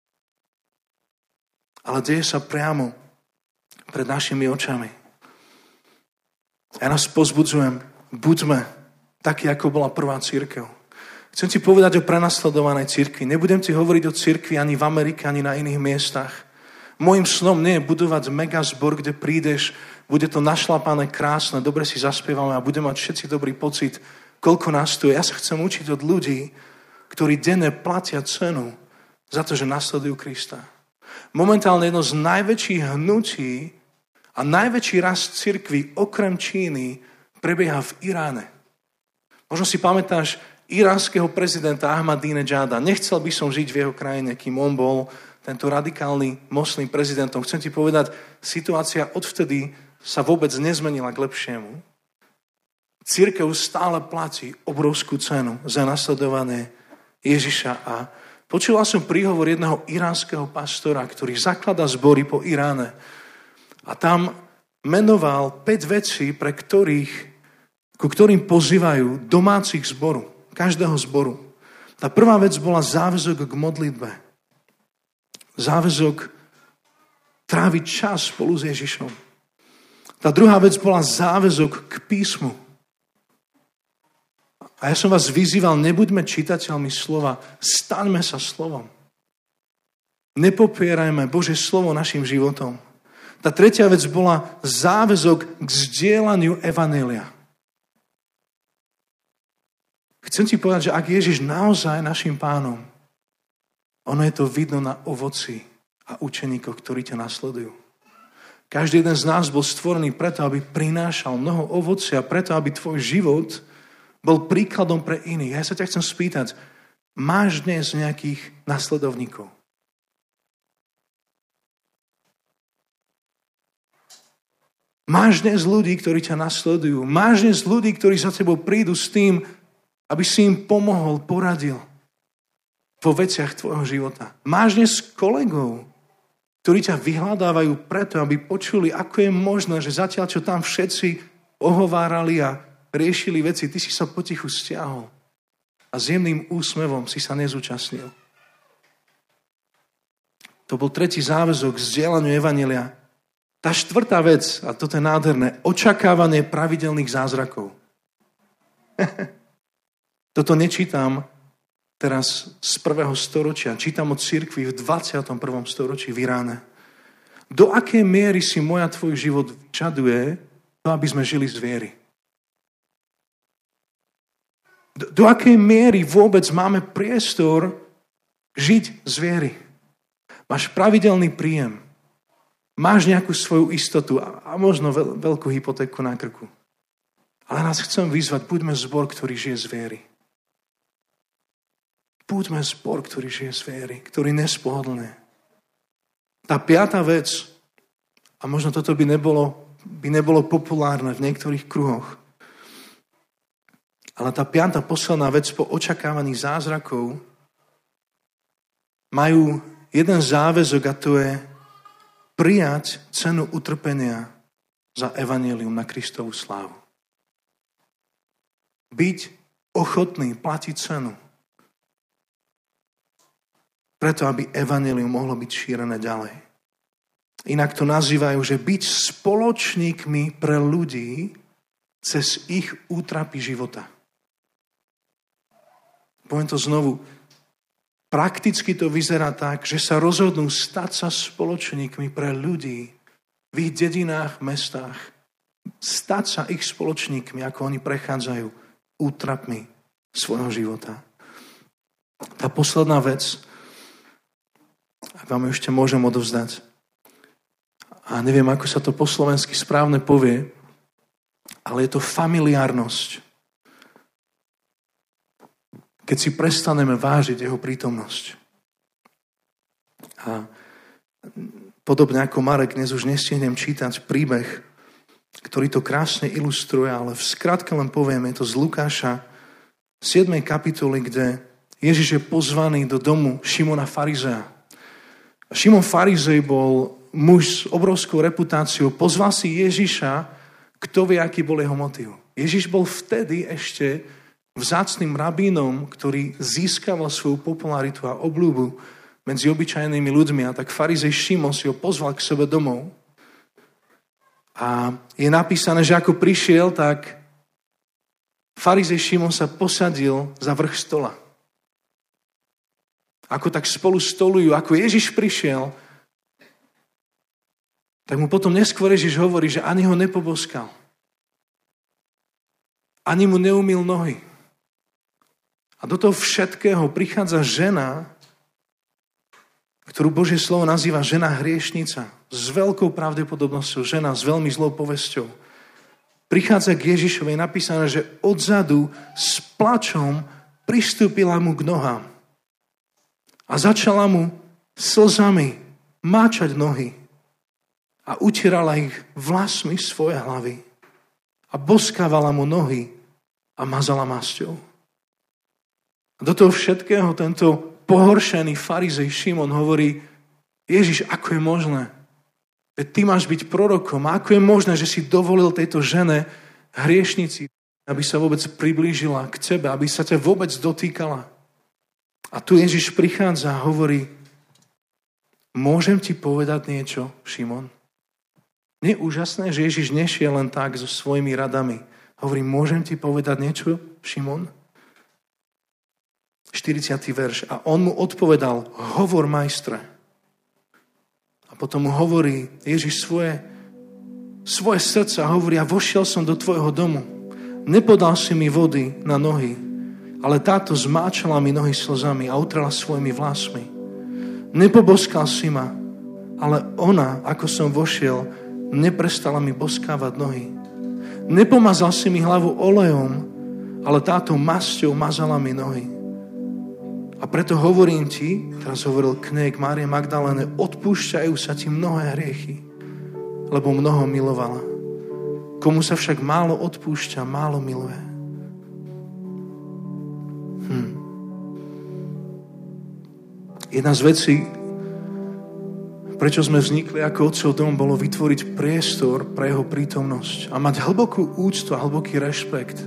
Ale deje sa priamo pred našimi očami. Ja nás pozbudzujem, buďme takí, ako bola prvá cirkev. Chcem ti povedať o prenasledovanej cirkvi. Nebudem ti hovoriť o cirkvi ani v Amerike, ani na iných miestach. Mojím snom nie je budovať megazbor, kde prídeš, bude to našlapané, krásne, dobre si zaspievame a budeme mať všetci dobrý pocit, koľko nás tu je. Ja sa chcem učiť od ľudí, ktorí denne platia cenu za to, že nasledujú Krista. Momentálne jedno z najväčších hnutí a najväčší rast cirkvi okrem Číny prebieha v Iráne. Možno si pamätáš iránskeho prezidenta Ahmadinejada. Nechcel by som žiť v jeho krajine, kým on bol tento radikálny moslim prezidentom. Chcem ti povedať, situácia odvtedy sa vôbec nezmenila k lepšiemu. Cirkev stále platí obrovskú cenu za nasledovanie Ježiša. A počula som príhovor jedného iránskeho pastora, ktorý zakladá zbory po Iráne. A tam menoval päť vecí, pre ktorých, ku ktorým pozývajú domácich zboru. Každého zboru. Tá prvá vec bola záväzok k modlitbe. Záväzok tráviť čas spolu s Ježišom. Tá druhá vec bola záväzok k písmu. A ja som vás vyzýval, nebuďme čitateľmi slova, staňme sa slovom. Nepopierajme Božie slovo našim životom. Tá tretia vec bola záväzok k zdieľaniu evanjelia. Chcem ti povedať, že ak Ježiš naozaj našim pánom, ono je to vidno na ovoci a učeníkoch, ktorí ťa nasledujú. Každý jeden z nás bol stvorený preto, aby prinášal mnoho ovocia, preto, aby tvoj život bol príkladom pre iných. Ja sa ťa chcem spýtať, máš dnes nejakých nasledovníkov? Máš dnes ľudí, ktorí ťa nasledujú? Máš dnes ľudí, ktorí za tebou prídu s tým, aby si im pomohol, poradil vo veciach tvojho života. Máš dnes kolegov, ktorí ťa vyhľadávajú preto, aby počuli, ako je možné, že zatiaľ, čo tam všetci ohovárali a riešili veci, ty si sa potichu stiahol a s jemným úsmevom si sa nezúčastnil. To bol tretí záväzok k zdieľaniu evanjelia. Tá štvrtá vec, a toto je nádherné, očakávanie pravidelných zázrakov. Toto nečítam teraz z prvého storočia. Čítam o cirkvi v dvadsiatom prvom storočí v Iráne. Do akej miery si moja tvoj život vyžaduje to, aby sme žili z viery? Do, do akej miery vôbec máme priestor žiť z viery? Máš pravidelný príjem. Máš nejakú svoju istotu a, a možno veľ, veľkú hypotéku na krku. Ale nás chcem vyzvať, buďme zbor, ktorý žije z viery. Buďme zbor, ktorý žije z viery, ktorý nespohodlne. Tá piatá vec, a možno toto by nebolo, by nebolo populárne v niektorých kruhoch, ale tá piatá posledná vec po očakávaní zázrakov majú jeden záväzok a to je prijať cenu utrpenia za evanjelium na Kristovu slávu. Byť ochotný platiť cenu preto, aby evanjelium mohlo byť šírené ďalej. Inak to nazývajú, že byť spoločníkmi pre ľudí, cez ich útrapy života. Poviem to znovu. Prakticky to vyzerá tak, že sa rozhodnú stať sa spoločníkmi pre ľudí v ich dedinách, mestách. Stať sa ich spoločníkmi, ako oni prechádzajú útrapmi svojho života. Tá posledná vec, ak vám ju ešte môžem odovzdať, a neviem, ako sa to po slovensky správne povie, ale je to familiárnosť. Keď si prestaneme vážiť jeho prítomnosť. A podobne ako Marek, dnes už nestihnem čítať príbeh, ktorý to krásne ilustruje, ale v skratke len poviem, je to z Lukáša siedmej kapitoly, kde Ježiš je pozvaný do domu Šimona Farizea. Šimon Farizej bol muž s obrovskou reputáciou. Pozval si Ježiša, kto vie, aký bol jeho motiv. Ježiš bol vtedy ešte vzácnym rabínom, ktorý získaval svoju popularitu a obľúbu medzi obyčajnými ľuďmi. A tak farizej Šimon si ho pozval k sebe domov. A je napísané, že ako prišiel, tak farizej Šimon sa posadil za vrch stola. Ako tak spolu stolujú, ako Ježiš prišiel, tak mu potom neskôr Ježiš hovorí, že ani ho nepoboskal. Ani mu neumyl nohy. A do toho všetkého prichádza žena, ktorú Božie slovo nazýva žena hriešnica. S veľkou pravdepodobnosťou žena s veľmi zlou povesťou. Prichádza k Ježišovi, je napísané, že odzadu s plačom pristúpila mu k nohám. A začala mu slzami máčať nohy. A utierala ich vlasmi svoje hlavy. A boskávala mu nohy a mazala masťou. A do toho všetkého tento pohoršený farizej Šimon hovorí, Ježiš, ako je možné? Veď ty máš byť prorokom. A ako je možné, že si dovolil tejto žene hriešnici, aby sa vôbec priblížila k tebe, aby sa ťa vôbec dotýkala? A tu Ježiš prichádza a hovorí, môžem ti povedať niečo, Šimon? Nie je úžasné, že Ježiš nešiel len tak so svojimi radami. Hovorí, môžem ti povedať niečo, Šimon? štyridsiaty verš. A on mu odpovedal, hovor, majstre. A potom mu hovorí Ježiš svoje, svoje srdce a hovorí, a vošiel som do tvojho domu. Nepodal si mi vody na nohy, ale táto zmáčala mi nohy slzami a utrela svojimi vlasmi. Nepoboskal si ma, ale ona, ako som vošiel, neprestala mi boskávať nohy. Nepomazal si mi hlavu olejom, ale táto masťou mazala mi nohy. A preto hovorím ti, teraz hovoril kňaz Márie Magdaléne, odpúšťajú sa ti mnohé hriechy, lebo mnoho milovala. Komu sa však málo odpúšťa, málo miluje. Hm. Jedna z vecí, prečo sme vznikli ako Otcov dom, bolo vytvoriť priestor pre jeho prítomnosť a mať hlbokú úctu a hlboký rešpekt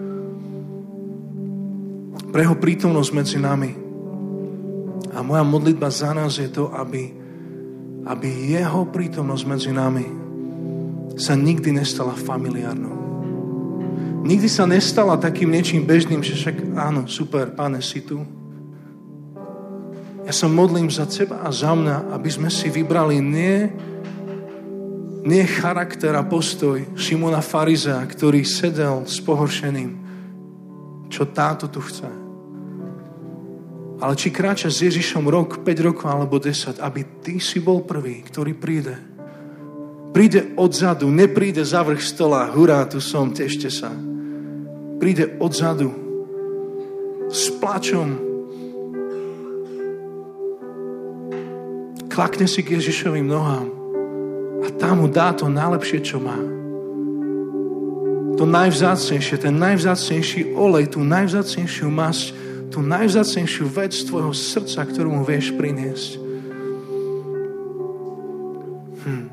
pre jeho prítomnosť medzi nami. A moja modlitba za nás je to, aby, aby jeho prítomnosť medzi nami sa nikdy nestala familiárnou. Nikdy sa nestala takým niečím bežným, že však áno, super, Pane, si tu. Ja sa modlím za teba a za mňa, aby sme si vybrali nie, nie charakter a postoj Šimona Farizea, ktorý sedel s pohoršeným, čo táto tu chce. Ale či kráča s Ježišom rok, päť rokov alebo desať, aby ty si bol prvý, ktorý príde. Príde odzadu, nepríde za vrch stola, hurá, tu som, tešte sa. Príde odzadu s plačom. Klakne si k Ježišovým nohám a tam mu dá to najlepšie, čo má. To najvzácnejšie, ten najvzácnejší olej, tú najvzácnejšiu masť, tú najvzácnejšiu vec tvojho srdca, ktorú mu vieš priniesť. Hm.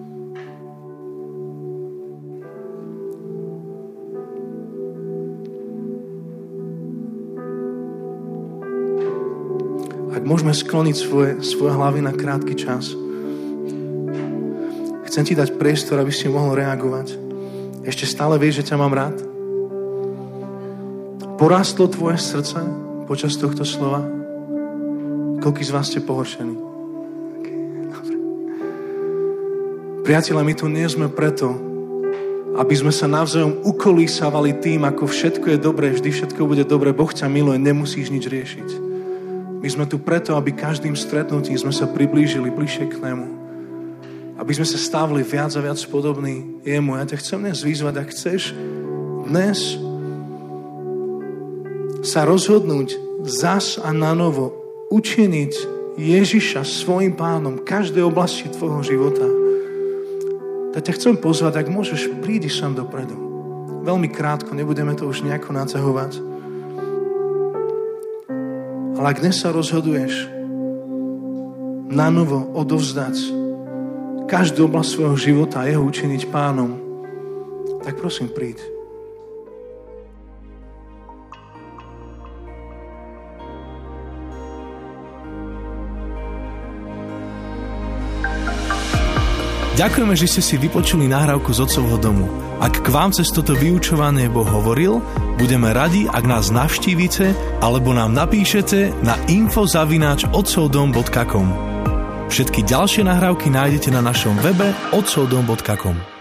Ak môžeme skloniť svoje, svoje hlavy na krátky čas, chcem ti dať priestor, aby si mohol reagovať. Ešte stále vieš, že ťa mám rád? Porástlo tvoje srdce počas tohto slova? Koľký z vás ste pohoršení? Dobre. Priatelia, my tu nie sme preto, aby sme sa navzájom ukolísavali tým, ako všetko je dobré, vždy všetko bude dobré, Boh ťa miluje, nemusíš nič riešiť. My sme tu preto, aby každým stretnutím sme sa priblížili bližšie k nemu. Aby sme sa stávali viac a viac podobní jemu. Ja ťa chcem dnes vyzvať, ak chceš dnes sa rozhodnúť zas a na novo učiniť Ježiša svojim pánom v každej oblasti tvojho života. Tak ťa chcem pozvať, ak môžeš, prídi sem dopredu. Veľmi krátko, nebudeme to už nejako naťahovať. Ale ak dnes sa rozhoduješ na novo odovzdať každú oblasť svojho života a jeho učiniť pánom, tak prosím, príď. Ďakujeme, že ste si vypočuli nahrávku z Otcovho domu. Ak k vám cez toto vyučovanie Boh hovoril, budeme radi, ak nás navštívite alebo nám napíšete na info zavináč otcovdom bodka com. Všetky ďalšie nahrávky nájdete na našom webe otcovdom bodka com.